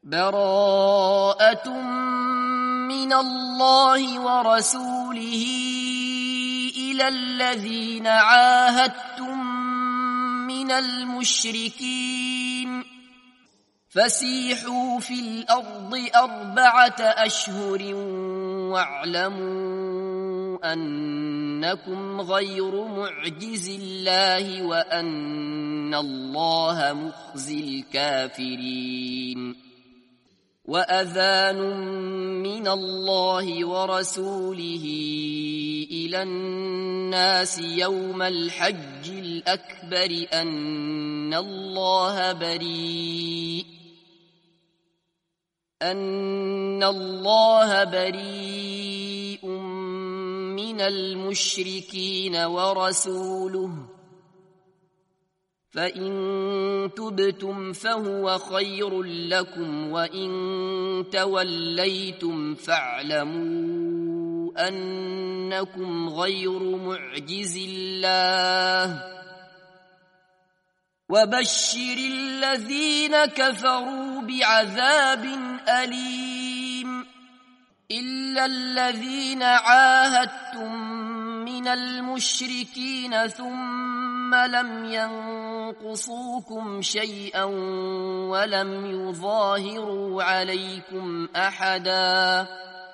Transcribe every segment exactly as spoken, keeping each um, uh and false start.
براءة من الله ورسوله إلى الذين عاهدتم من المشركين فسيحوا في الأرض أربعة أشهر واعلموا أنكم غير معجز الله وأن الله مخزي الكافرين وأذان من الله ورسوله إلى الناس يوم الحج الأكبر أن الله بريء أن الله بريء من المشركين ورسوله فإن تبتم فهو خير لكم وإن توليتم فاعلموا أنكم غير معجز الله وبشر الذين كفروا بعذاب أليم إلا الذين عاهدتم من المشركين ثم لم ينقصوكم شيئا ولم يظاهروا عليكم أحدا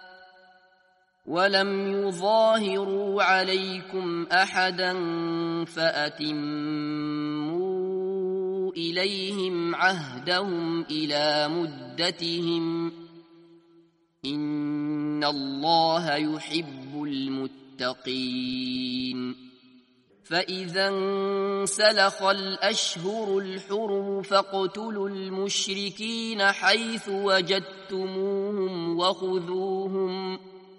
ولم يظاهروا عليكم أحدا فأتموا إليهم عهدهم إلى مدتهم إن الله يحب المتقين فإذا انسلخ الأشهر الحرم فاقتلوا المشركين حيث وجدتموهم وخذوهم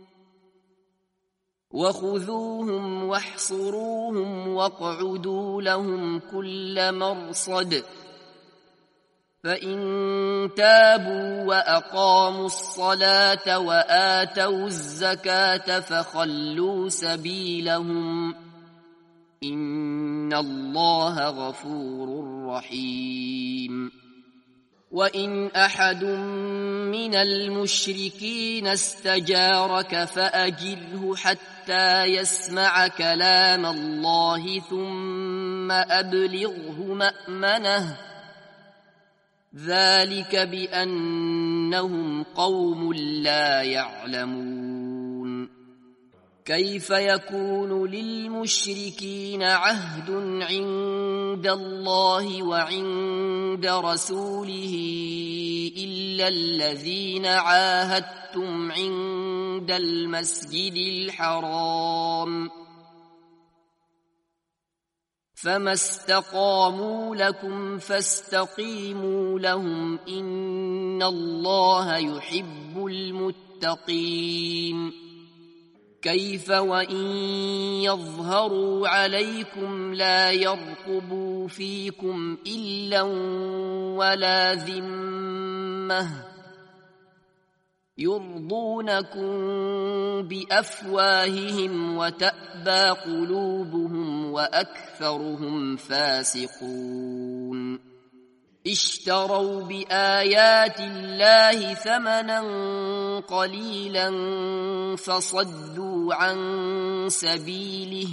وخذوهم واحصروهم واقعدوا لهم كل مرصد فإن تابوا وأقاموا الصلاة وآتوا الزكاة فخلوا سبيلهم إن الله غفور رحيم وإن أحد من المشركين استجارك فأجره حتى يسمع كلام الله ثم أبلغه مأمنه ذلك بأنهم قوم لا يعلمون كيف يكون للمشركين عهد عند الله وعند رسوله إلا الذين عاهدتم عند المسجد الحرام فما استقاموا لكم فاستقيموا لهم إن الله يحب المتقين كيف وإن يظهروا عليكم لا يرقبوا فيكم إلا ولا ذمة يرضونكم بأفواههم وتأبى قلوبهم وأكثرهم فاسقون اشتروا بآيات الله ثمنا قليلا فصدوا عن سبيله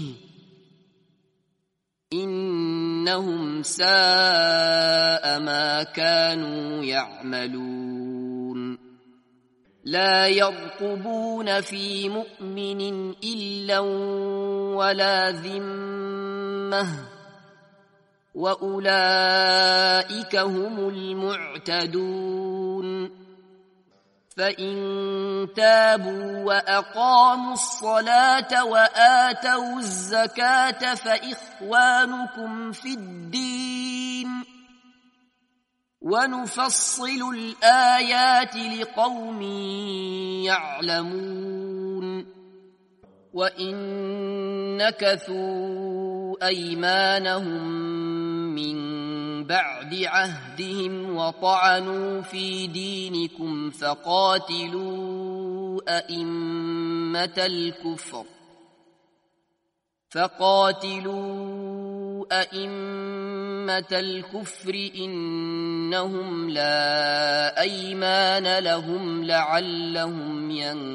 إنهم ساء ما كانوا يعملون لا يرقبون في مؤمن إلا ولا ذمة وأولئك هم المعتدون فإن تابوا وأقاموا الصلاة وآتوا الزكاة فإخوانكم في الدين ونفصل الآيات لقوم يعلمون وإن نكثوا أيمانهم من بعد عهدهم وطعنوا في دينكم فقاتلوا أئمة الكفر فقاتلوا أئمة الكفر إنهم لا أيمان لهم لعلهم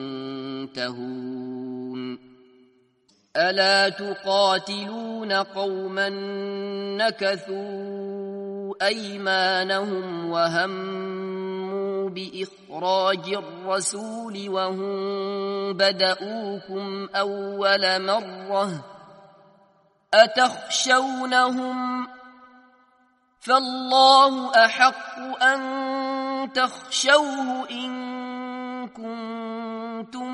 ينتهون ألا تقاتلون قوما نكثوا أيمانهم وهموا بإخراج الرسول وهم بدؤوكم أول مرة أتخشونهم فالله أحق أن تخشوه إن كنتم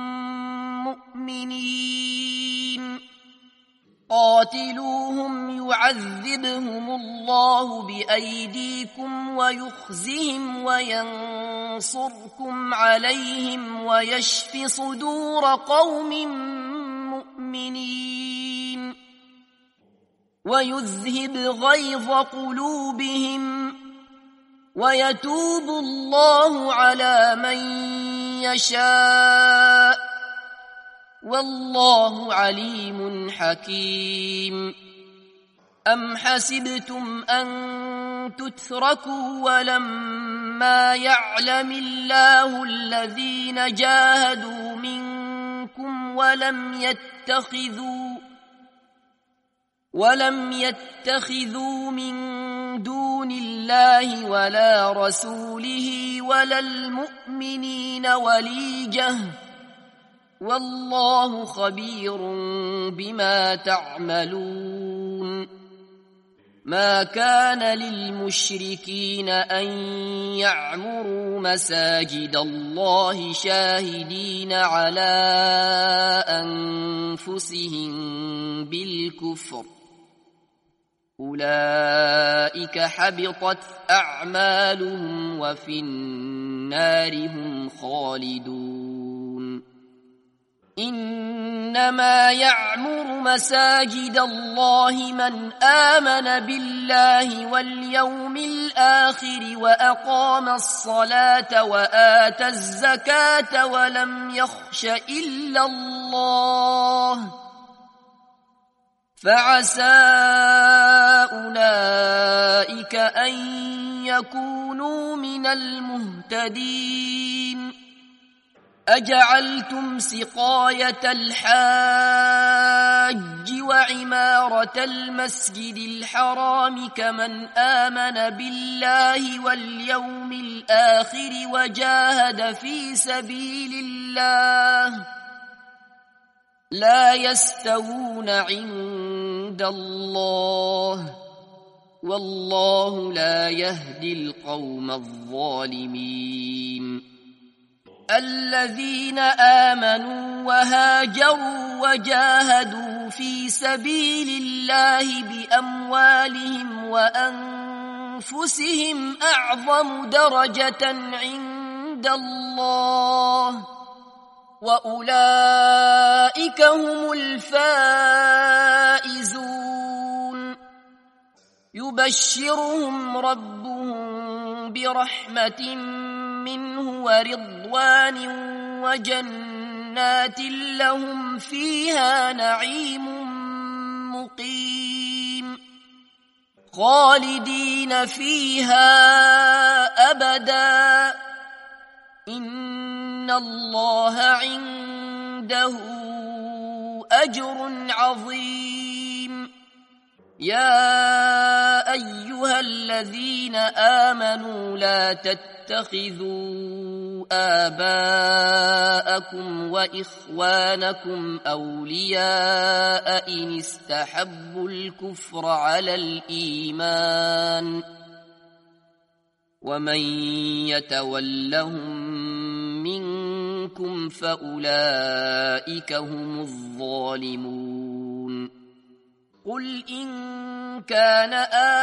مؤمنين قاتلوهم يعذبهم الله بأيديكم ويخزهم وينصركم عليهم ويشف صدور قوم مؤمنين ويذهب غيظ قلوبهم ويتوب الله على من يشاء والله عليم حكيم أم حسبتم أن تتركوا ولما يعلم الله الذين جاهدوا منكم ولم يتخذوا ولم يتخذوا من دون الله ولا رسوله ولا المؤمنين وليجة والله خبير بما تعملون ما كان للمشركين أن يعمروا مساجد الله شاهدين على أنفسهم بالكفر أولئك حبطت أعمالهم وفي النار هم خالدون إنما يعمر مساجد الله من آمن بالله واليوم الآخر وأقام الصلاة وآتى الزكاة ولم يخش إلا الله فعسى أولئك أن يكونوا من المهتدين أجعلتم سقاية الحاج وعمارة المسجد الحرام كمن آمن بالله واليوم الآخر وجاهد في سبيل الله لا يستوون عند الله والله لا يهدي القوم الظالمين الذين آمنوا وهاجروا وجاهدوا في سبيل الله بأموالهم وأنفسهم أعظم درجة عند الله وأولئك هم الفائزون يبشرهم ربهم برحمة منه ورضوان وجنات لهم فيها نعيم مقيم خالدين فيها أبدا إن الله عنده أجر عظيم يا أيها الذين آمنوا لا تتخذوا آباءكم وإخوانكم أولياء إن استحبوا الكفر على الإيمان ومن يتولهم منكم فأولئك هم الظالمون قل إن كان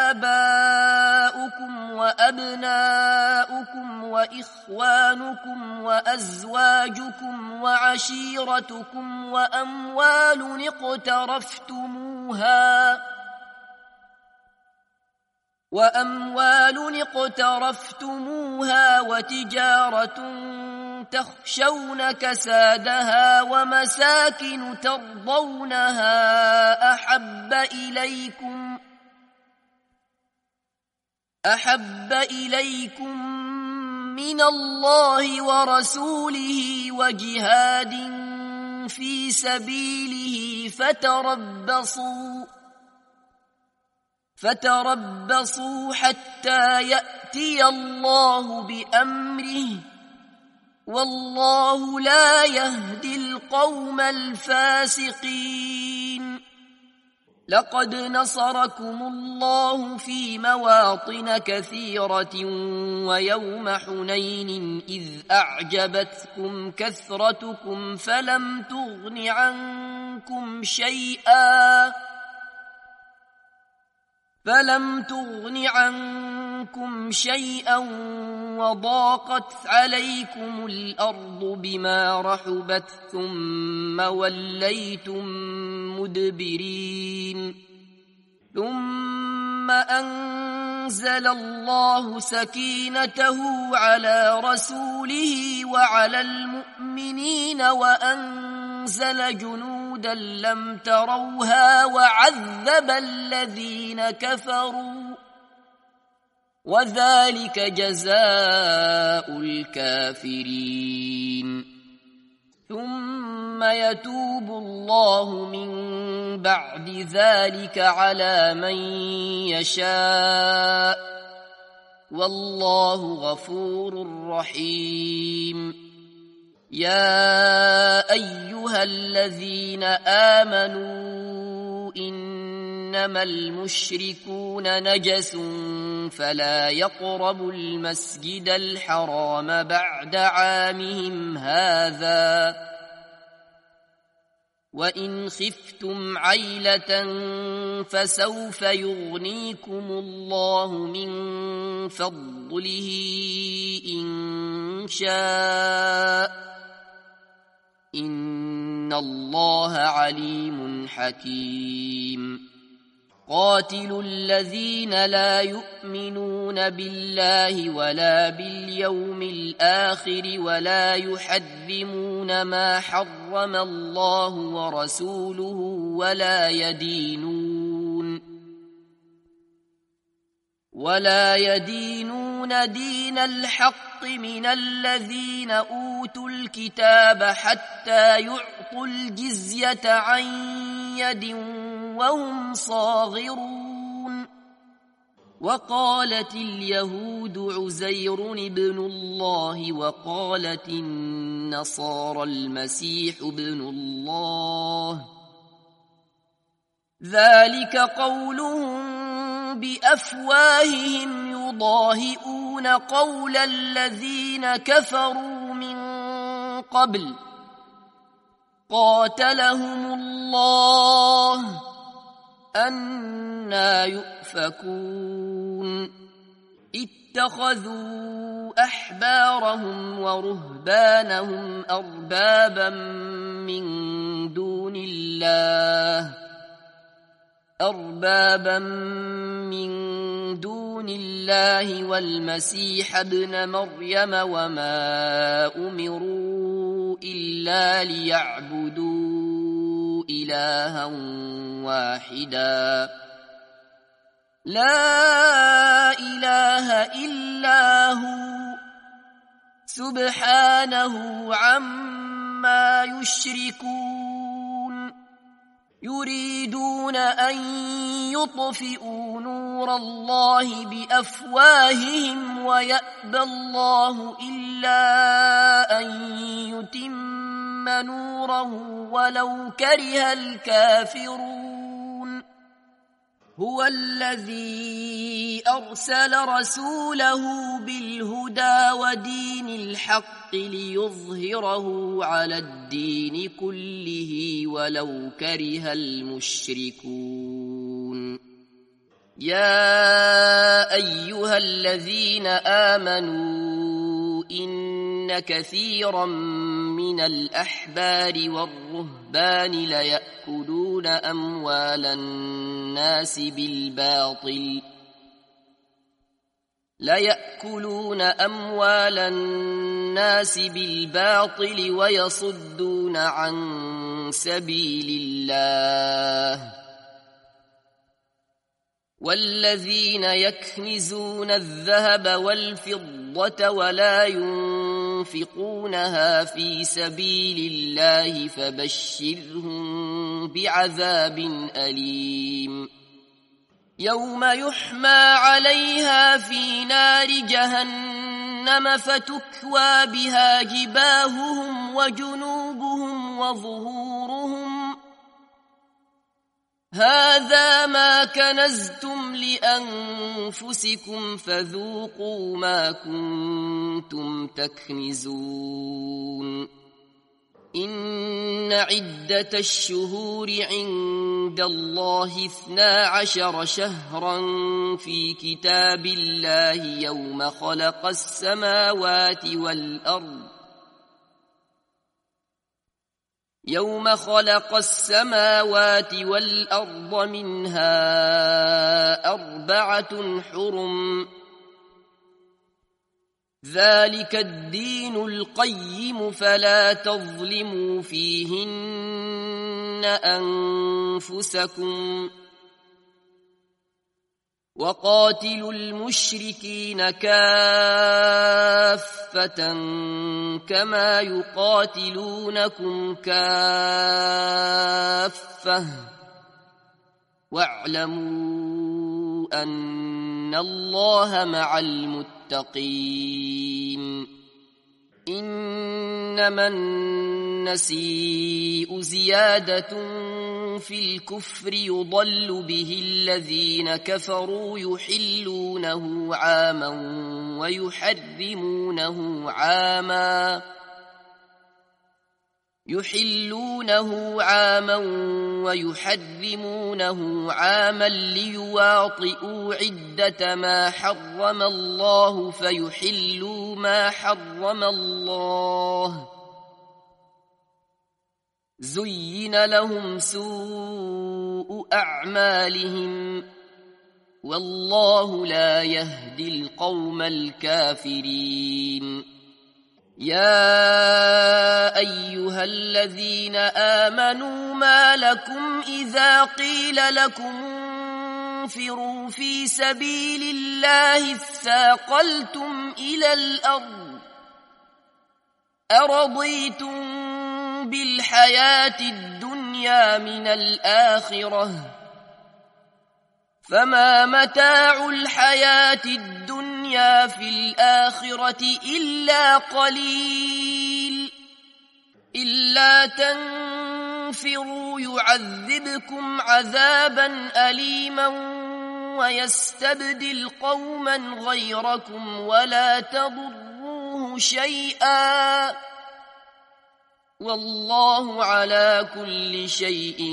آباؤكم وأبناؤكم وإخوانكم وأزواجكم وعشيرتكم وأموال اقترفتموها وأموال اقترفتموها وتجارة تخشون كسادها ومساكن ترضونها أحب إليكم أحب إليكم من الله ورسوله وجهاد في سبيله فتربصوا فتربصوا حتى يأتي الله بأمره والله لا يهدي القوم الفاسقين. لقد نصركم الله في مواطن كثيرة ويوم حنين إذ أعجبتكم كثرتكم فلم تغن عنكم شيئا فلم تغن عنكم شيئا وضاقت عليكم الأرض بما رحبت ثم وليتم مدبرين. ثم أنزل الله سكينته على رسوله وعلى المؤمنين وأنزل جنودا لم تروها وعذب الذين كفروا وذلك جزاء الكافرين. ثم يتوب الله من بعد ذلك على من يشاء والله غفور رحيم. يا أيها الذين آمنوا إنما المشركون نجس فلا يقربوا المسجد الحرام بعد عامهم هذا وإن خفتم عيلة فسوف يغنيكم الله من فضله إن شاء إن الله عليم حكيم. قاتلوا الذين لا يؤمنون بالله ولا باليوم الآخر ولا يحرمون ما حرم الله ورسوله ولا يدينون ولا يدينون دين الحق من الذين أوتوا الكتاب حتى يعطوا الجزية عن يد وهم صاغرون. وقالت اليهود عزير ابن الله وقالت النصارى المسيح ابن الله ذلك قولهم بأفواههم يضاهئون قول الذين كفروا من قبل قاتلهم الله أنى يؤفكون. اتخذوا أحبارهم ورهبانهم أربابا من دون الله أربابا من دون الله والمسيح ابن مريم وما أمروا إلا ليعبدوا إلها واحدا لا إله إلا هو سبحانه عما يشركون. يريدون أن يطفئوا نور الله بأفواههم ويأبى الله إلا أن يتم نوره ولو كره الكافرون. هو الذي أرسل رسوله بالهدى ودين الحق ليظهره على الدين كله ولو كره المشركون. يا أيها الذين آمنوا إن كثيرا من الأحبار والرهبان ليأكلون أموال الناس بالباطل ليأكلون أموال الناس الناس بالباطل ويصدون عن سبيل الله والذين يكنزون الذهب والفضة ولا ينفقونها في سبيل الله فبشرهم بعذاب أليم يوم يحمى عليها في نار جهنم فتكوى بها جباههم وجنوبهم وظهورهم هذا ما كنزتم لأنفسكم فذوقوا ما كنتم تكنزون إن عدة الشهور عند الله اثنا عشر شهرا في كتاب الله يوم خلق السماوات والأرض يوم خلق السماوات والأرض منها أربعة حرم ذلك الدين القيم فلا تظلموا فيهن أنفسكم وقاتلوا المشركين كافة كما يقاتلونكم كافة واعلموا أن الله مع المتقين إنما النسيء زيادة في الكفر يضل به الذين كفروا يحلونه عاما ويحرمونه عاما يحلونه عاما ويحرمونه عاما ليواطئوا عدة ما حرم الله فيحلوا ما حرم الله زين لهم سوء أعمالهم والله لا يهدي القوم الكافرين يا أيها الذين آمنوا ما لكم إذا قيل لكم انفروا في سبيل الله اثاقلتم إلى الأرض أرضيتم بالحياة الدنيا من الآخرة فما متاع الحياة الدنيا في الآخرة إلا قليل إلا تنفروا يعذبكم عذابا أليما ويستبدل قوما غيركم ولا تضروه شيئا والله على كل شيء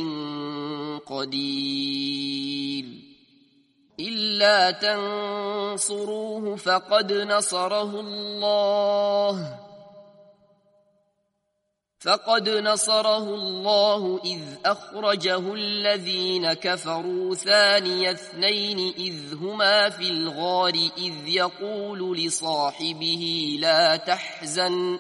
قدير إلا تنصروه فقد نصره الله فقد نصره الله إذ أخرجه الذين كفروا ثاني اثنين إذ هما في الغار إذ يقول لصاحبه لا تحزن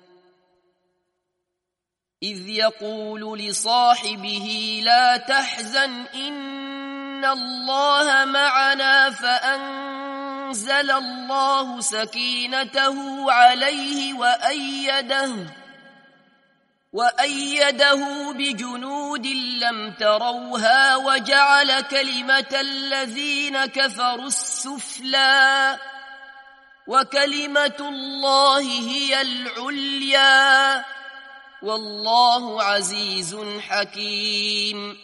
إذ يقول لصاحبه لا تحزن إن الله معنا فأنزل الله سكينته عليه وأيده وأيده بجنود لم تروها وجعل كلمة الذين كفروا السفلى وكلمة الله هي العليا والله عزيز حكيم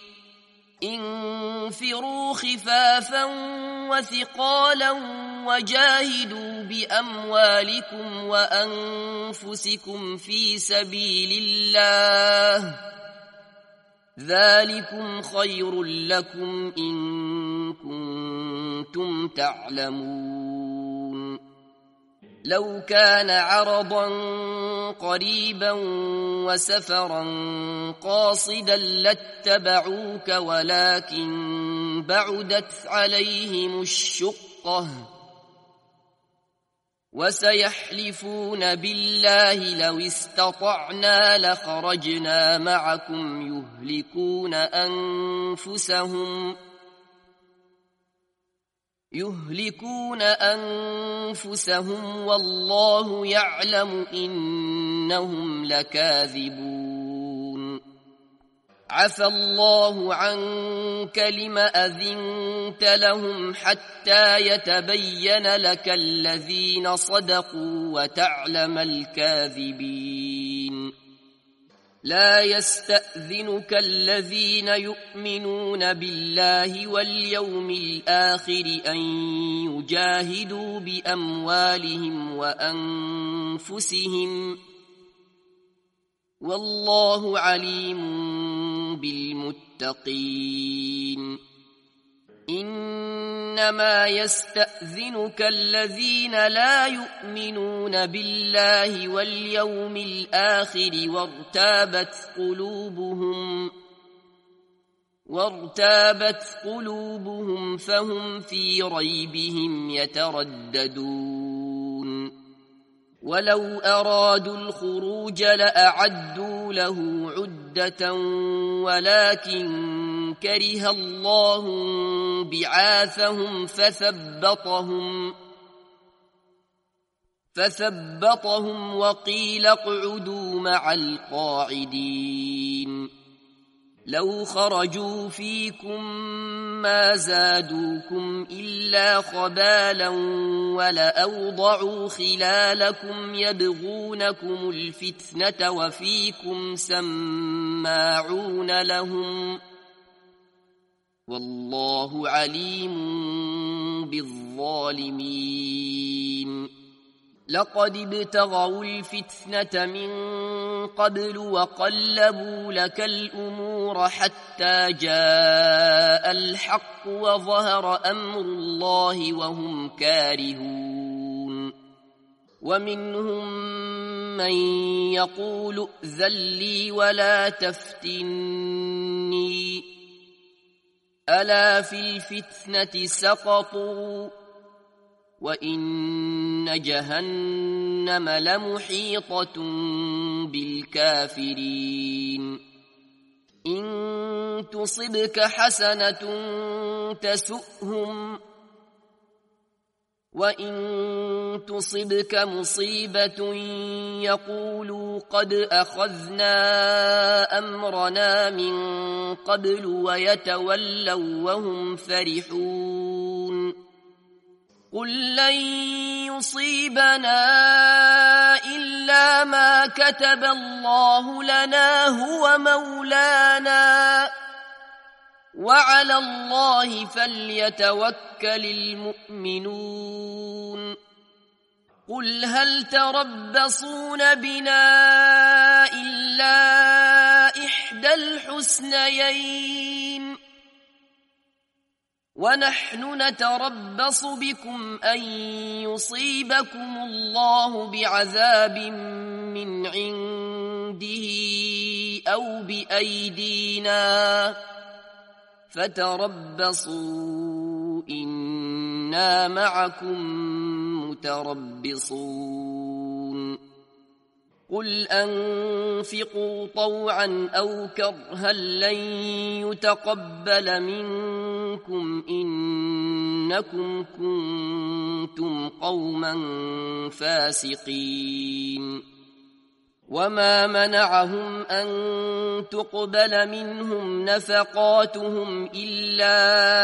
انفروا خفافا وثقالا وجاهدوا بأموالكم وأنفسكم في سبيل الله ذلكم خير لكم إن كنتم تعلمون لو كان عرضا قريبا وسفرا قاصدا لاتبعوك ولكن بعدت عليهم الشقة وسيحلفون بالله لو استطعنا لخرجنا معكم يهلكون أنفسهم يهلكون أنفسهم والله يعلم إنهم لكاذبون عفى الله عنك لم أذنت لهم حتى يتبين لك الذين صدقوا وتعلم الكاذبين لا يستأذنك الذين يؤمنون بالله واليوم الآخر أن يجاهدوا بأموالهم وأنفسهم والله عليم بالمتقين إنما يستأذنك الذين لا يؤمنون بالله واليوم الآخر وارتابت قلوبهم وارتابت قلوبهم فهم في ريبهم يترددون ولو أرادوا الخروج لأعدوا له عدة ولكن كره الله بعاثهم فثبطهم فثبطهم وقيل اقعدوا مع القاعدين لو خرجوا فيكم ما زادوكم إلا خبالا ولأوضعوا خلالكم يبغونكم الفتنة وفيكم سماعون لهم والله عليم بالظالمين لقد ابتغوا الفتنة من قبل وقلبوا لك الأمور حتى جاء الحق وظهر أمر الله وهم كارهون ومنهم من يقول ائذن لي ولا تفتني ألا في الفتنة سقطوا وإن جهنم لمحيطة بالكافرين إن تصبك حسنة تسؤهم وإن تصبك مصيبة يقولوا قد أخذنا أمرنا من قبل ويتولوا وهم فرحون قل لن يصيبنا إلا ما كتب الله لنا هو مولانا وعلى الله فليتوكل المؤمنون قل هل تربصون بنا إلا إحدى الحسنيين ونحن نتربص بكم أن يصيبكم الله بعذاب من عنده أو بأيدينا فتربصوا إنا معكم متربصون قل أنفقوا طوعا أو كرها لن يتقبل منكم إنكم كنتم قوما فاسقين وما منعهم أن تقبل منهم نفقاتهم إلا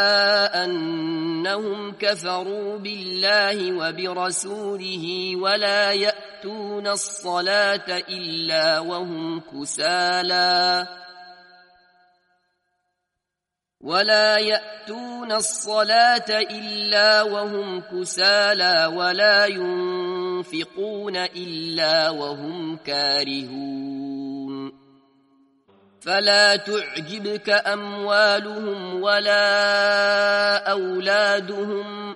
أنهم كفروا بالله وبرسوله ولا يأتون الصلاة إلا وهم كسالى ولا يأتون الصلاة إلا وهم كسالى ولا ينفقون إلا وهم كارهون فلا تعجبك أموالهم ولا أولادهم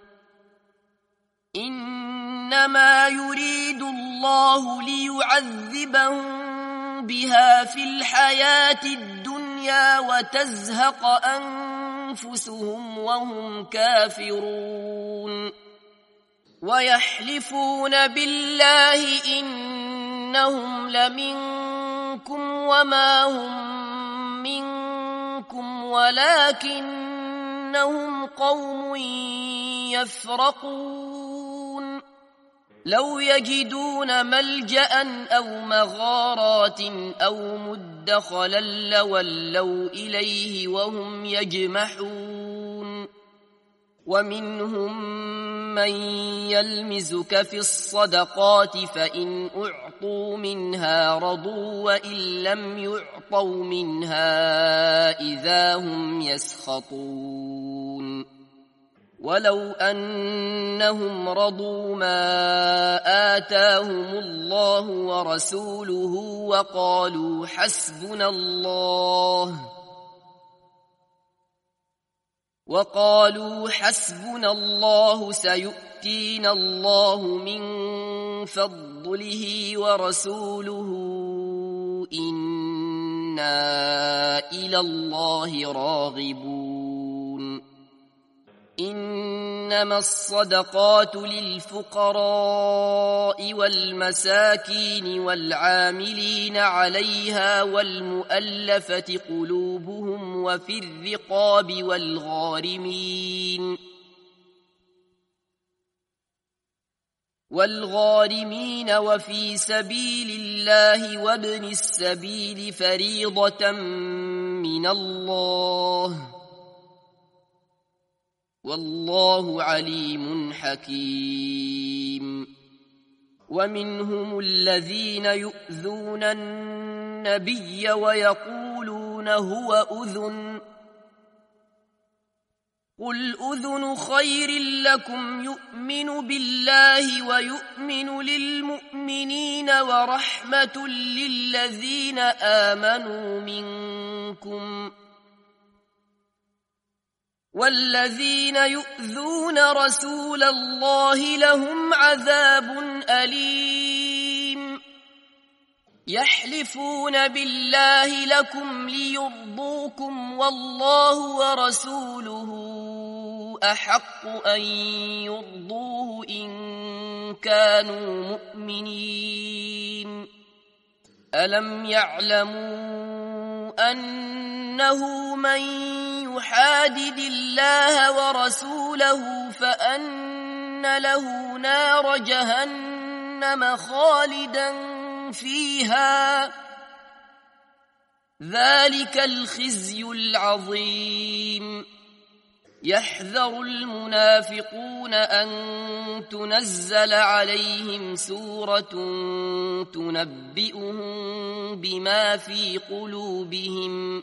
إنما يريد الله ليعذبهم بها في الحياة الدنيا وتزهق أنفسهم وهم كافرون ويحلفون بالله إنهم لمنكم وما هم منكم ولكنهم قوم يفرقون لو يجدون ملجأ أو مغارات أو مدخلا لولوا إليه وهم يجمحون ومنهم من يلمزك في الصدقات فإن أعطوا منها رضوا وإن لم يعطوا منها إذا هم يسخطون ولو أنهم رضوا ما آتاهم الله ورسوله وقالوا حسبنا الله وقالوا حسبنا الله سيؤتينا الله من فضله ورسوله إنا إلى الله راغبون إنما الصدقات للفقراء والمساكين والعاملين عليها والمؤلفة قلوبهم وفي الرقاب والغارمين والغارمين وفي سبيل الله وابن السبيل فريضة من الله والله عليم حكيم ومنهم الذين يؤذون النبي ويقولون هو أذن قل أذن خير لكم يؤمن بالله ويؤمن للمؤمنين ورحمة للذين آمنوا منكم والذين يؤذون رسول الله لهم عذاب أليم يحلفون بالله لكم ليرضوكم والله ورسوله أحق أن يرضوه إن كانوا مؤمنين ألم يعلموا أنه من يحادد الله ورسوله فأن له نار جهنم خالدا فيها ذلك الخزي العظيم يحذر المنافقون أن تنزل عليهم سورة تنبئهم بما في قلوبهم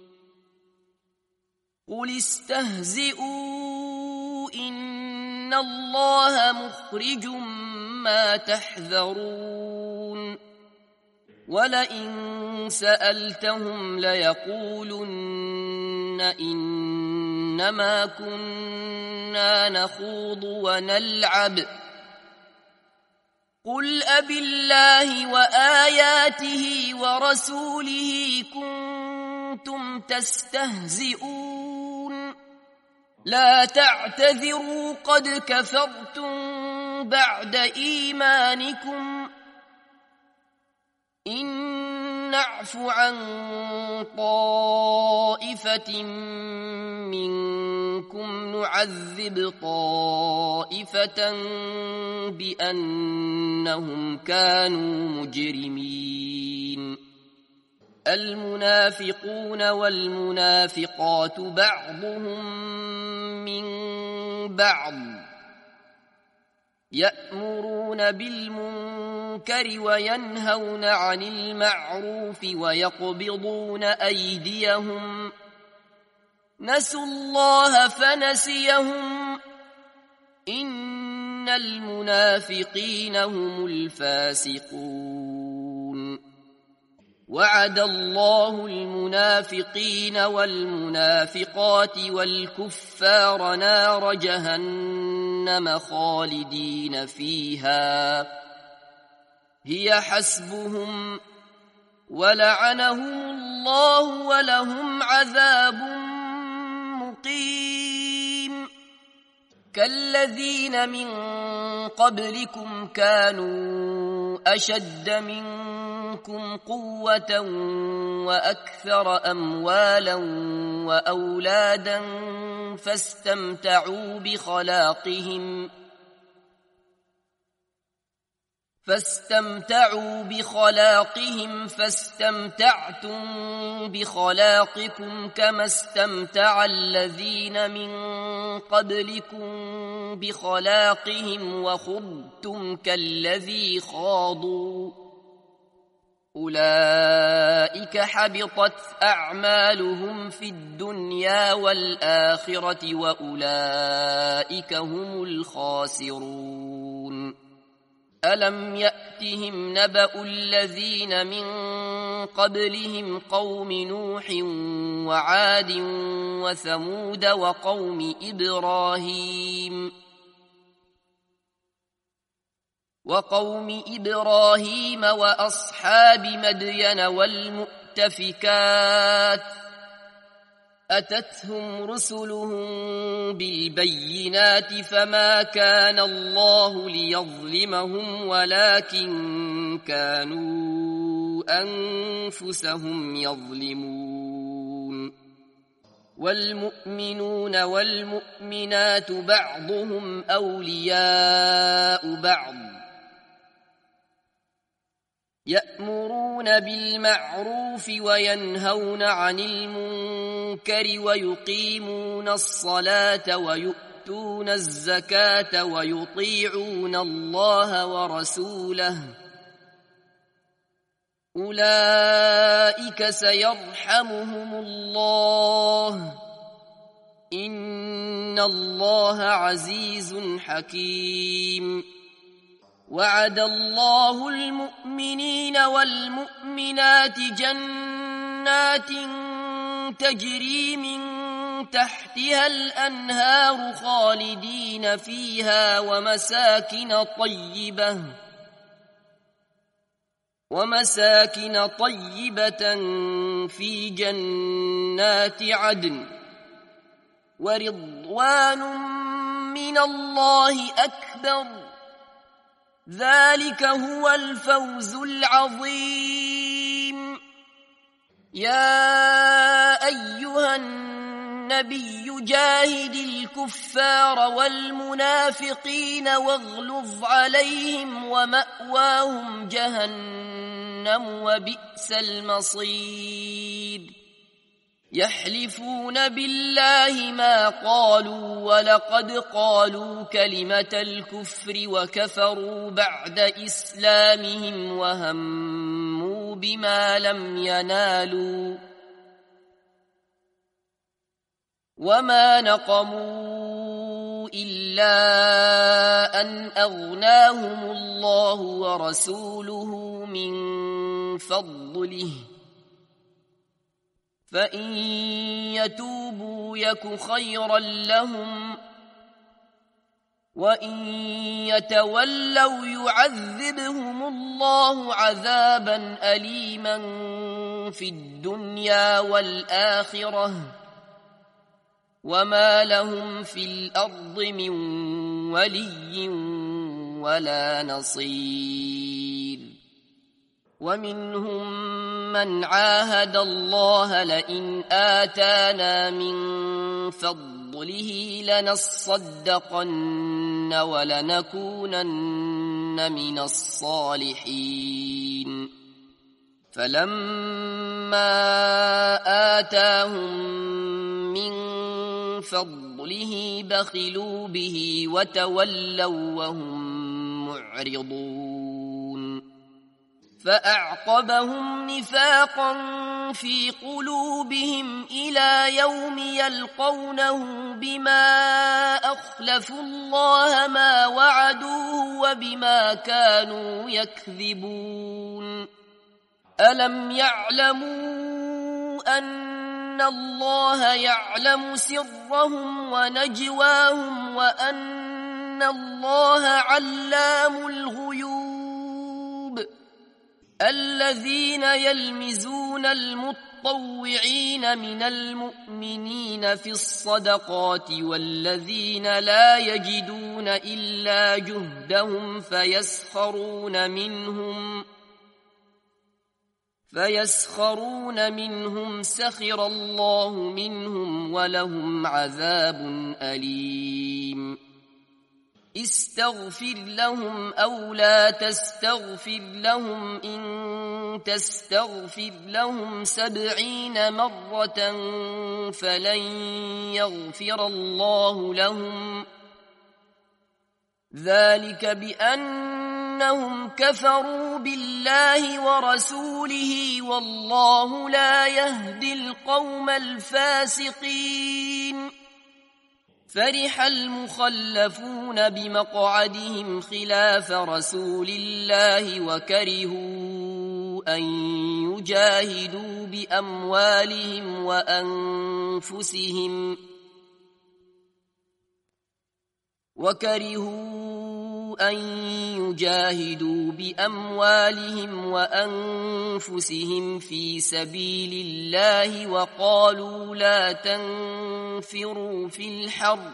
قل استهزئوا إن الله مخرج ما تحذرون ولئن سألتهم ليقولن إنما كنا نخوض ونلعب قل أبالله وآياته ورسوله كنتم تستهزئون لا تعتذروا قد كفرتم بعد إيمانكم إن نعف عن طائفة منكم نعذب طائفة بأنهم كانوا مجرمين المنافقون والمنافقات بعضهم من بعض يأمرون بالمنكر وينهون عن المعروف ويقبضون أيديهم نسوا الله فنسيهم إن المنافقين هم الفاسقون وعد الله المنافقين والمنافقات والكفار نار جهنم خالدين فيها هي حسبهم ولعنهم الله ولهم عذاب مقيم كالذين من قبلكم كانوا أشد منكم قوة وأكثر أموالا وأولادا فاستمتعوا بخلاقهم فاستمتعوا بخلاقهم فاستمتعتم بخلاقكم كما استمتع الذين من قبلكم بخلاقهم وخضتم كالذي خاضوا أولئك حبطت أعمالهم في الدنيا والآخرة وأولئك هم الخاسرون ألم يأتهم نبأ الذين من قبلهم قوم نوح وعاد وثمود وقوم إبراهيم وقوم إبراهيم وأصحاب مدين والمؤتفكات أتتهم رسلهم بالبينات فما كان الله ليظلمهم ولكن كانوا أنفسهم يظلمون والمؤمنون والمؤمنات بعضهم أولياء بعض يأمرون بالمعروف وينهون عن المنكر ويقيمون الصلاة ويؤتون الزكاة ويطيعون الله ورسوله أولئك سيرحمهم الله إن الله عزيز حكيم وعد الله المؤمنين والمؤمنات جنات تجري من تحتها الأنهار خالدين فيها ومساكن طيبة ومساكن طيبة في جنات عدن ورضوان من الله أكبر ذلك هو الفوز العظيم يا أيها النبي جاهد الكفار والمنافقين واغلظ عليهم ومأواهم جهنم وبئس المصير يحلفون بالله ما قالوا ولقد قالوا كلمة الكفر وكفروا بعد إسلامهم وهموا بما لم ينالوا وما نقموا إلا أن أغناهم الله ورسوله من فضله فإن يتوبوا يك خيرا لهم وإن يتولوا يعذبهم الله عذابا أليما في الدنيا والآخرة وما لهم في الأرض من ولي ولا نصير ومنهم من عاهد الله لئن آتانا من فضله لنصدقن ولنكونن من الصالحين فلما آتاهم من فضله بخلوا به وتولوا وهم معرضون فأعقبهم نفاقا في قلوبهم إلى يوم يلقونه بما أخلفوا الله ما وعدوه وبما كانوا يكذبون ألم يعلموا أن الله يعلم سرهم ونجواهم وأن الله علام الغيوب الذين يلمزون يؤذون المطوعين من المؤمنين في الصدقات والذين لا يجدون إلا جهدهم فيسخرون منهم فيسخرون منهم سخر الله منهم ولهم عذاب أليم استغفر لهم أو لا تستغفر لهم إن تستغفر لهم سبعين مرة فلن يغفر الله لهم ذلك بأنهم كفروا بالله ورسوله والله لا يهدي القوم الفاسقين فرح المخلفون بمقعدهم خلاف رسول الله وكرهوا أن يجاهدوا بأموالهم وأنفسهم وكرهوا أن يجاهدوا بأموالهم وأنفسهم في سبيل الله وقالوا لا تنفروا في الحر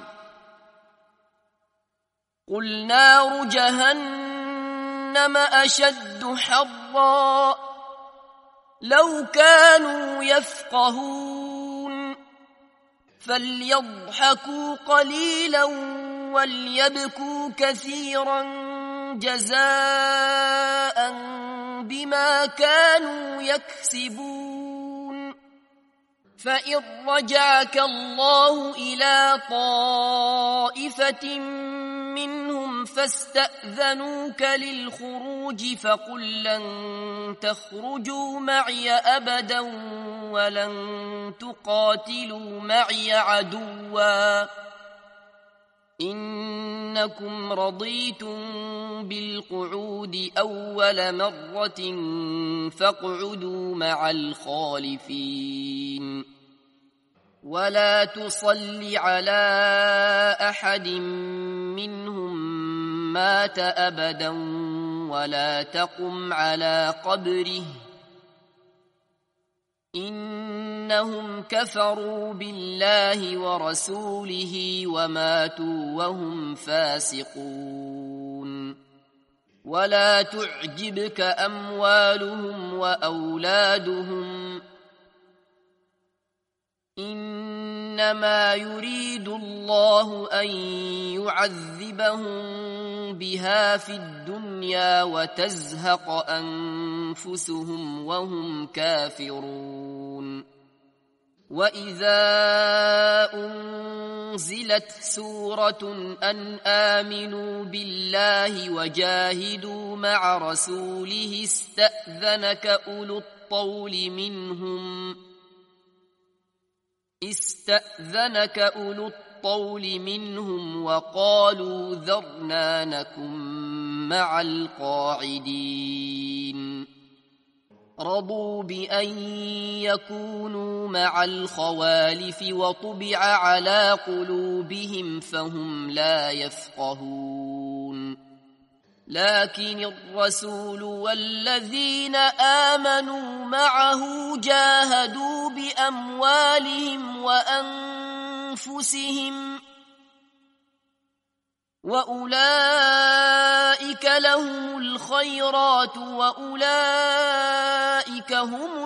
قل نار جهنم أشد حرا لو كانوا يفقهون فليضحكوا قليلا وليبكوا كثيرا جزاء بما كانوا يكسبون فإن رجعك الله إلى طائفة منهم فاستأذنوك للخروج فقل لن تخرجوا معي أبدا ولن تقاتلوا معي عدوا إنكم رضيتم بالقعود أول مرة فاقعدوا مع الخالفين ولا تصل على أحد منهم مات أبدا ولا تقم على قبره إنهم كفروا بالله ورسوله وماتوا وهم فاسقون ولا تعجبك أموالهم وأولادهم إنما يريد الله أن يعذبهم بها في الدنيا وتزهق أنفسهم وهم كافرون وإذا أنزلت سورة أن آمنوا بالله وجاهدوا مع رسوله استأذنك أولو الطول منهم استأذنك أولو الطول منهم وقالوا ذرنا نكن مع القاعدين رضوا بأن يكونوا مع الخوالف وطبع على قلوبهم فهم لا يفقهون لكن الرسول والذين آمنوا معه جاهدوا بأموالهم وأنفسهم وأولئك لهم الخيرات وأولئك هم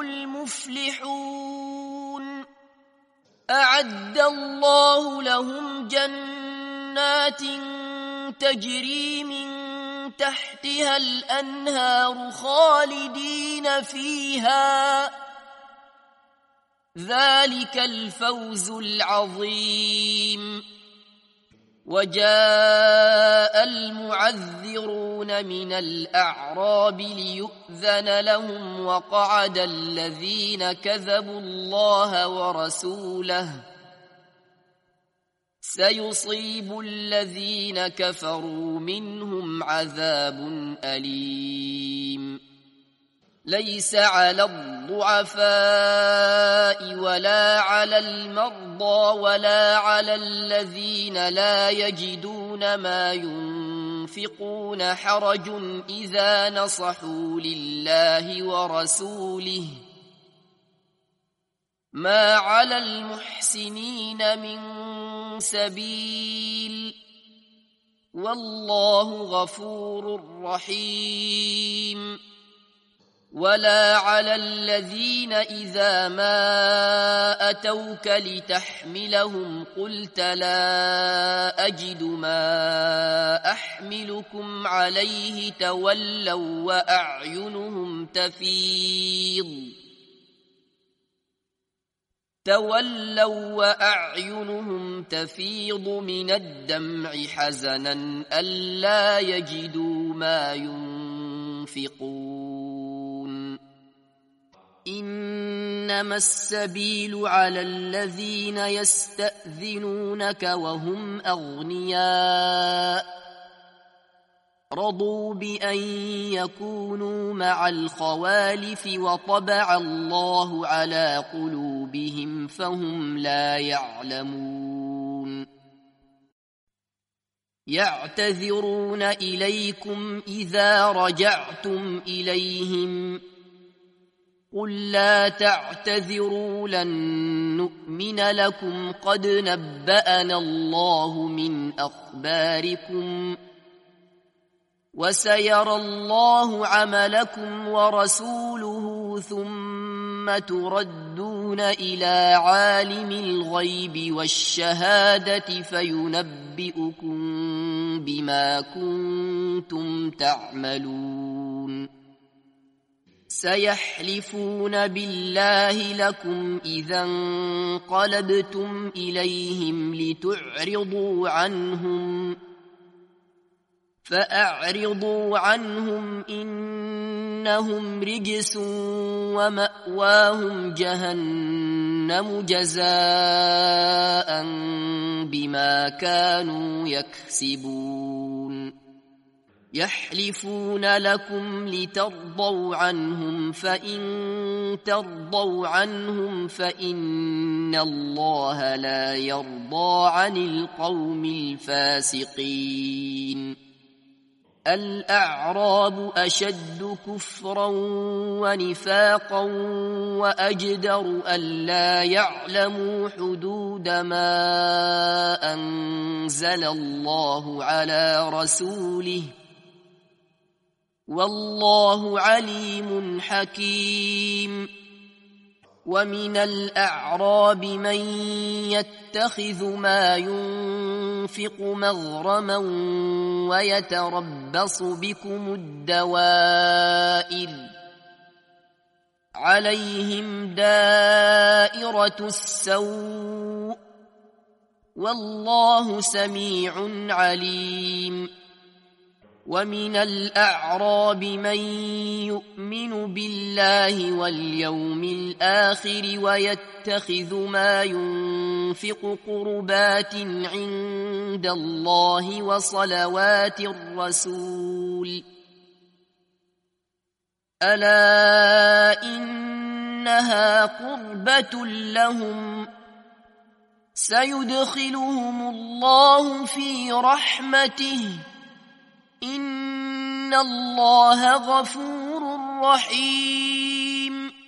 المفلحون أعد الله لهم جنات تجري من تحتها الأنهار خالدين فيها ذلك الفوز العظيم وجاء المعذرون من الأعراب ليؤذن لهم وقعد الذين كذبوا الله ورسوله سيصيب الذين كفروا منهم عذاب أليم ليس على الضعفاء ولا على المرضى ولا على الذين لا يجدون ما ينفقون حرج إذا نصحوا لله ورسوله ما على المحسنين من سبيل والله غفور رحيم. ولا على الذين إذا ما أتوك لتحملهم قلت لا أجد ما أحملكم عليه تولوا وأعينهم تفيض تولوا وأعينهم تفيض من الدمع حزنا ألا يجدوا ما ينفقون. إنما السبيل على الذين يستأذنونك وهم أغنياء رضوا بأن يكونوا مع الخوالف وطبع الله على قلوبهم فهم لا يعلمون. يعتذرون إليكم إذا رجعتم إليهم قل لا تعتذروا لن نؤمن لكم قد نبأنا الله من أخباركم وسيرى الله عملكم ورسوله ثم تردون إلى عالم الغيب والشهادة فينبئكم بما كنتم تعملون. سيحلفون بالله لكم إذا انقلبتم إليهم لتعرضوا عنهم فأعرضوا عنهم إنهم رجس ومأواهم جهنم جزاء بما كانوا يكسبون. يحلفون لكم لترضوا عنهم فإن ترضوا عنهم فإن الله لا يرضى عن القوم الفاسقين. الأعراب أشد كفرا ونفاقا وأجدر ألا يعلموا حدود ما أنزل الله على رسوله والله عليم حكيم. ومن الأعراب من يتخذ ما ينفق مغرما ويتربص بكم الدوائر عليهم دائرة السوء والله سميع عليم. ومن الأعراب من يؤمن بالله واليوم الآخر ويتخذ ما ينفق قربات عند الله وصلوات الرسول ألا إنها قربة لهم سيدخلهم الله في رحمته إن الله غفور رحيم.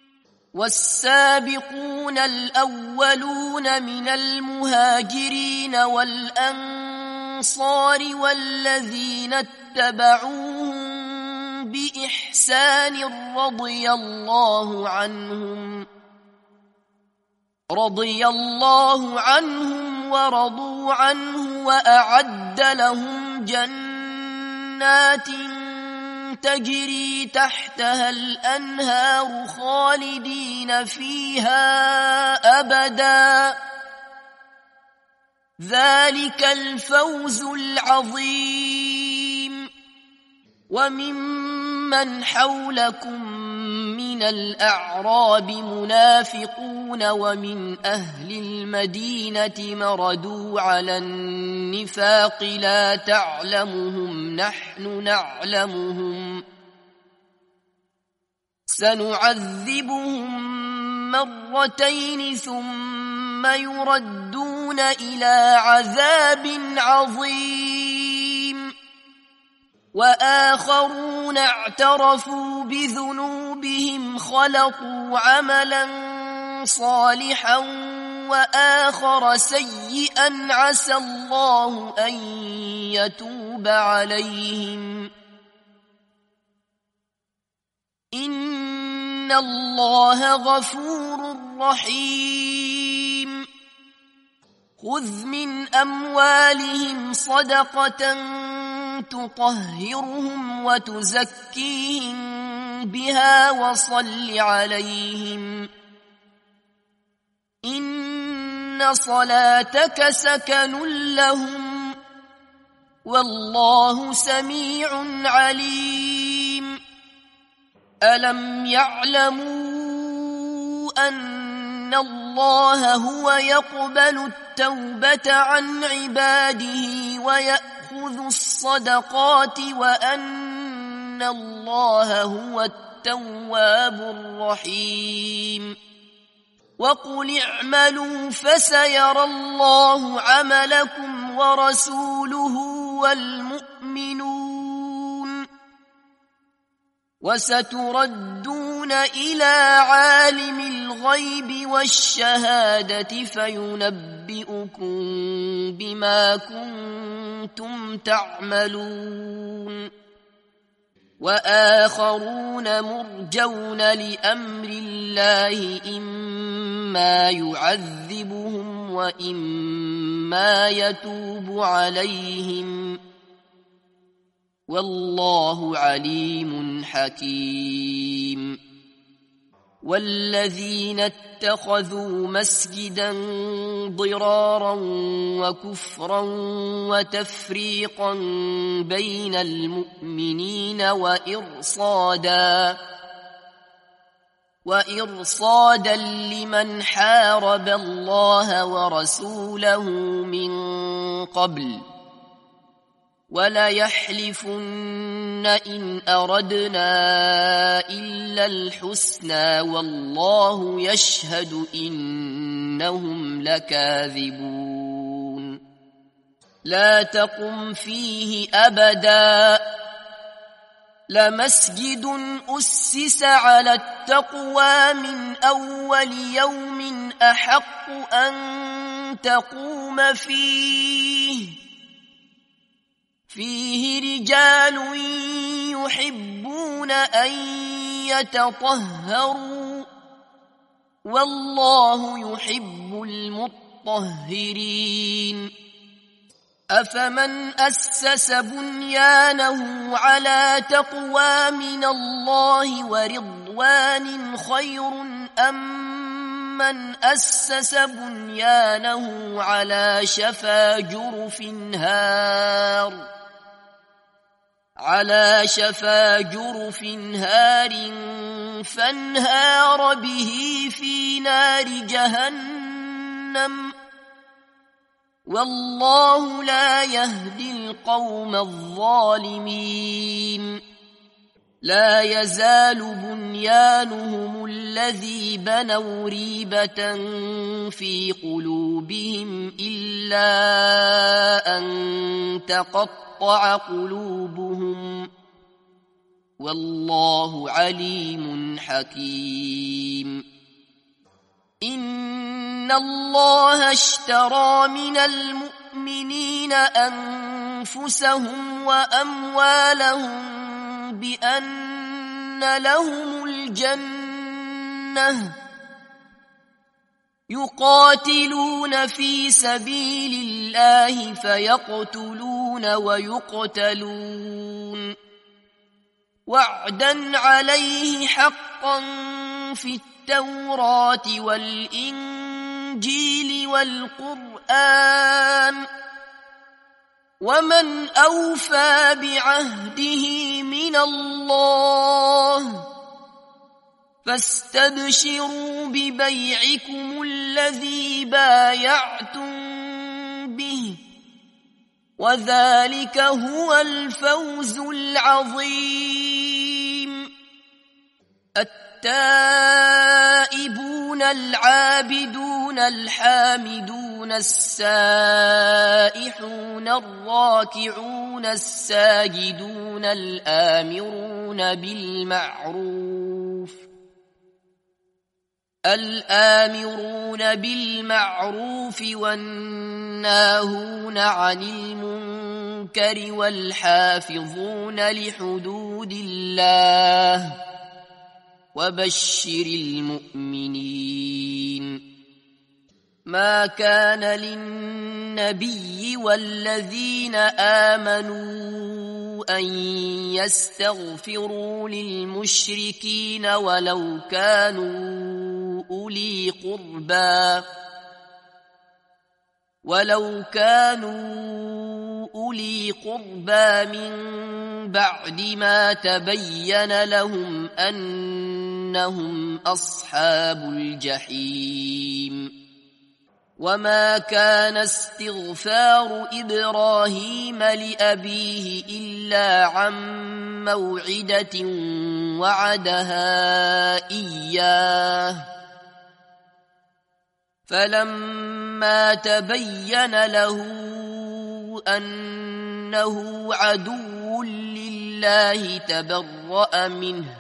والسابقون الأولون من المهاجرين والأنصار والذين اتبعوهم بإحسان رضي الله عنهم رضي الله عنهم ورضوا عنه وأعد لهم جنات جنات تجري تحتها الأنهار خالدين فيها أبدا ذلك الفوز العظيم. وممن حولكم من الأعراب منافقون ومن أهل المدينة مردوا على النفاق لا تعلمهم نحن نعلمهم سنعذبهم مرتين ثم يردون إلى عذاب عظيم. وآخرون اعترفوا بذنوبهم خلطوا عملا صالحا وآخر سيئا عسى الله أن يتوب عليهم إن الله غفور رحيم خذ من أموالهم صدقة تطهرهم وتزكيهم بها وصل عليهم إن صلاتك سكن لهم والله سميع عليم ألم يعلموا أن الله هو يقبل التوبة عن عباده ويأخذ الصدقات وأن الله هو التواب الرحيم وقل اعملوا فسيرى الله عملكم ورسوله والمؤمنون وستردون إلى عالم الغيب والشهادة فينبئكم بما كنتم تعملون وآخرون مرجون لأمر الله إما يعذبهم وإما يتوب عليهم والله عليم حكيم والذين اتخذوا مسجدا ضرارا وكفرا وتفريقا بين المؤمنين وإرصادا وإرصادا لمن حارب الله ورسوله من قبل وليحلفن إن أردنا إلا الحسنى والله يشهد إنهم لكاذبون لا تقم فيه أبدا لمسجد أسس على التقوى من أول يوم أحق أن تقوم فيه فيه رجال يحبون أن يتطهروا والله يحب المطهرين أفمن أسس بنيانه على تقوى من الله ورضوان خير أم من أسس بنيانه على شفا جرف هار على شفا جرف هار فانهار به في نار جهنم والله لا يهدي القوم الظالمين لا يزال بنيانهم الذي بنوا ريبة في قلوبهم إلا أن تقطع قلوبهم والله عليم حكيم إن الله اشترى من المؤمنين أنفسهم وأموالهم بأن لهم الجنة يقاتلون في سبيل الله فيقتلون ويقتلون وعدا عليه حقا في التوراة والإنجيل والقرآن ومن أوفى بعهده من الله فاستبشروا ببيعكم الذي بايعتم به وذلك هو الفوز العظيم التائبون العابدون الحامدون السائحون الراكعون الساجدون الآمرون بالمعروف الآمرون بالمعروف والناهون عن المنكر والحافظون لحدود الله وبشر المؤمنين. ما كان للنبي والذين آمنوا أن يستغفروا للمشركين ولو كانوا أولي قربى ولو كانوا أولي قربى من بعد ما تبين لهم أنهم أصحاب الجحيم. وما كان استغفار إبراهيم لأبيه إلا عن موعدة وعدها إياه فلما تبين له أنه عدو لله تبرأ منه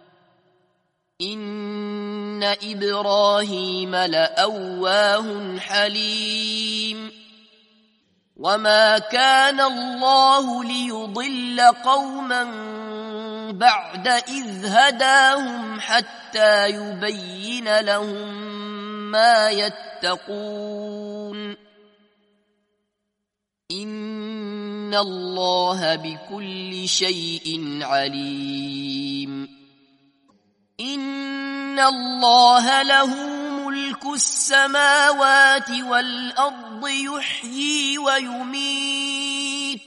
إن إبراهيم لأواه حليم. وما كان الله ليضل قوما بعد إذ هداهم حتى يبين لهم ما يتقون إن الله بكل شيء عليم. إن الله له ملك السماوات والأرض يحيي ويميت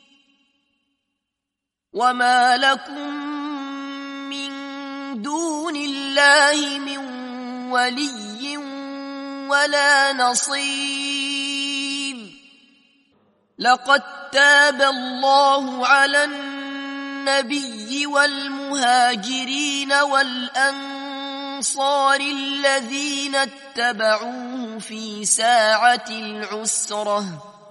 وما لكم من دون الله من ولي ولا نصير. لقد تاب الله على النبي والمهاجرين والأنصار الذين اتبعوه في ساعة العسرة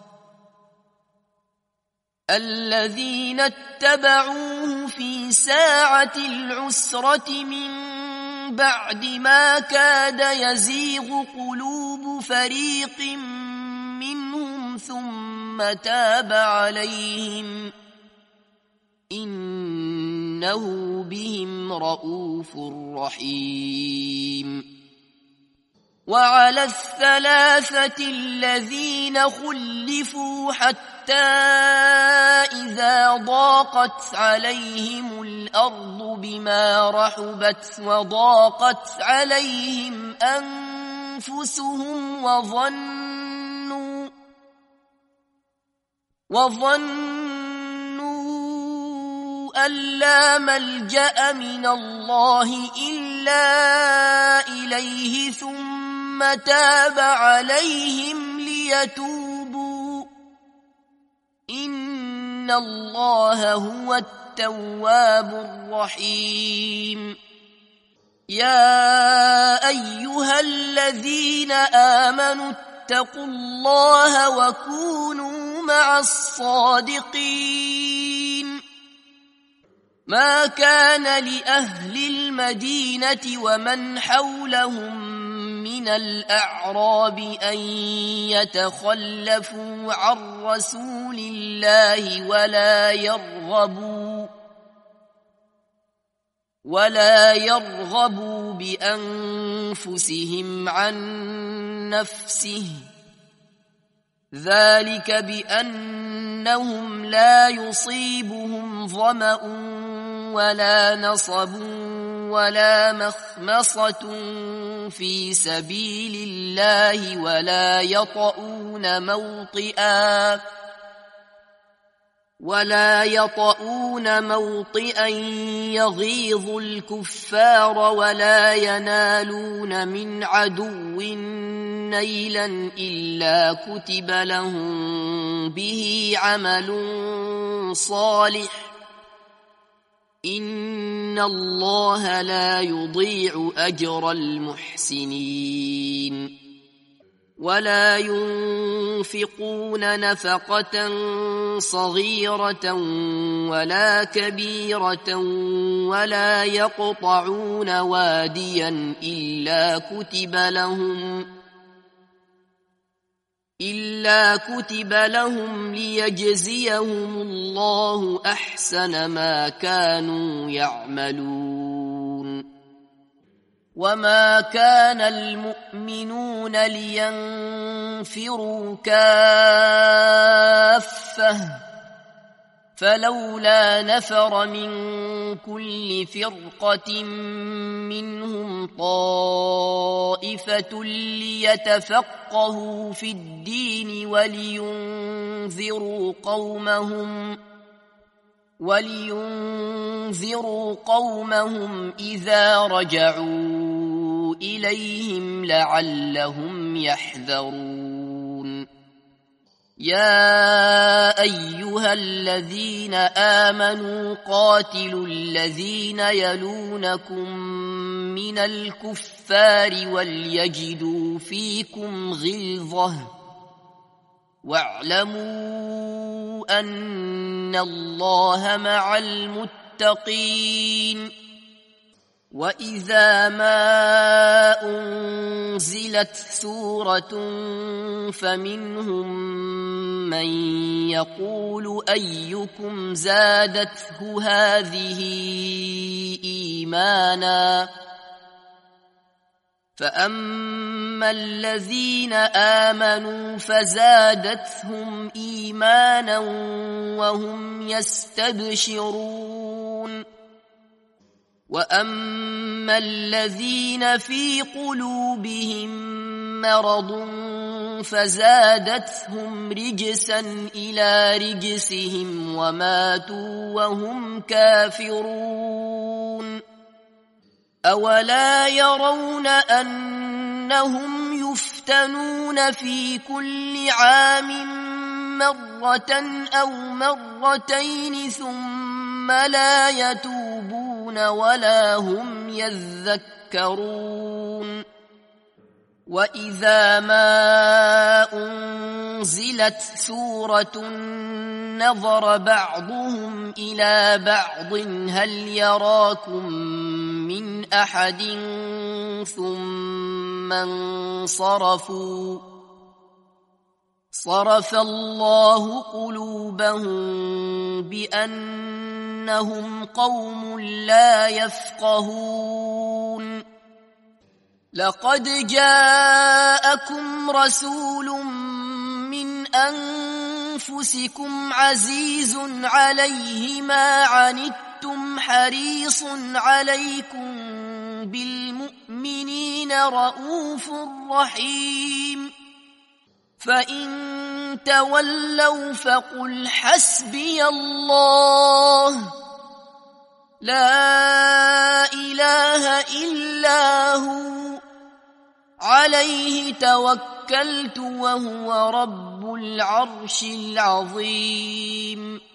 الذين اتبعوه في ساعة العسرة من بعد ما كاد يزيغ قلوب فريق منهم ثم تاب عليهم إنه بهم رؤوف رحيم. وعلى الثلاثة الذين خلفوا حتى إذا ضاقت عليهم الأرض بما رحبت وضاقت عليهم أنفسهم وظنوا وظنوا أن لا ملجأ من الله إلا إليه ثم تاب عليهم ليتوبوا إن الله هو التواب الرحيم. يا أيها الذين آمنوا اتقوا الله وكونوا مع الصادقين. ما كان لأهل المدينة ومن حولهم من الأعراب أن يتخلفوا عن رسول الله ولا يرغبوا ولا يرغبوا بأنفسهم عن نفسه ذلك بأنهم لا يصيبهم ظمأ ولا نصب ولا مخمصة في سبيل الله ولا يطؤون موطئا ولا يطؤون موطئا يغيظ الكفار ولا ينالون من عدو نيلا إلا كتب لهم به عمل صالح إن الله لا يضيع أجر المحسنين. ولا ينفقون نفقة صغيرة ولا كبيرة ولا يقطعون واديا إلا كتب لهم إلا كتب لهم ليجزيهم الله أحسن ما كانوا يعملون. وما كان المؤمنون لينفروا كافة فلولا نفر من كل فرقة منهم طائفة ليتفقهوا في الدين ولينذروا قومهم ولينذروا قومهم إذا رجعوا إليهم لعلهم يحذرون. يا أيها الذين آمنوا قاتلوا الذين يلونكم من الكفار وليجدوا فيكم غلظة واعلموا أن الله مع المتقين. وإذا ما أنزلت سورة فمنهم من يقول أيكم زادته هذه إيمانا فأما الذين آمنوا فزادتهم إيمانا وهم يستبشرون. وأما الذين في قلوبهم مرض فزادتهم رجسا إلى رجسهم وماتوا وهم كافرون. أولا يرون أنهم يفتنون في كل عام مرة أو مرتين ثم لا يتوبون ولا هم يذكرون. وإذا ما أنزلت سورة نظر بعضهم إلى بعض هل يراكم من أحد ثم انصرفوا صرف الله قلوبهم بأنهم قوم لا يفقهون. لقد جاءكم رسول من أنفسكم عزيز عليه ما عنتم حريص عليكم بالمؤمنين رؤوف رحيم. فإن تولوا فقل حسبي الله لا إله إلا هو عليه توكلت وهو رب العرش العظيم.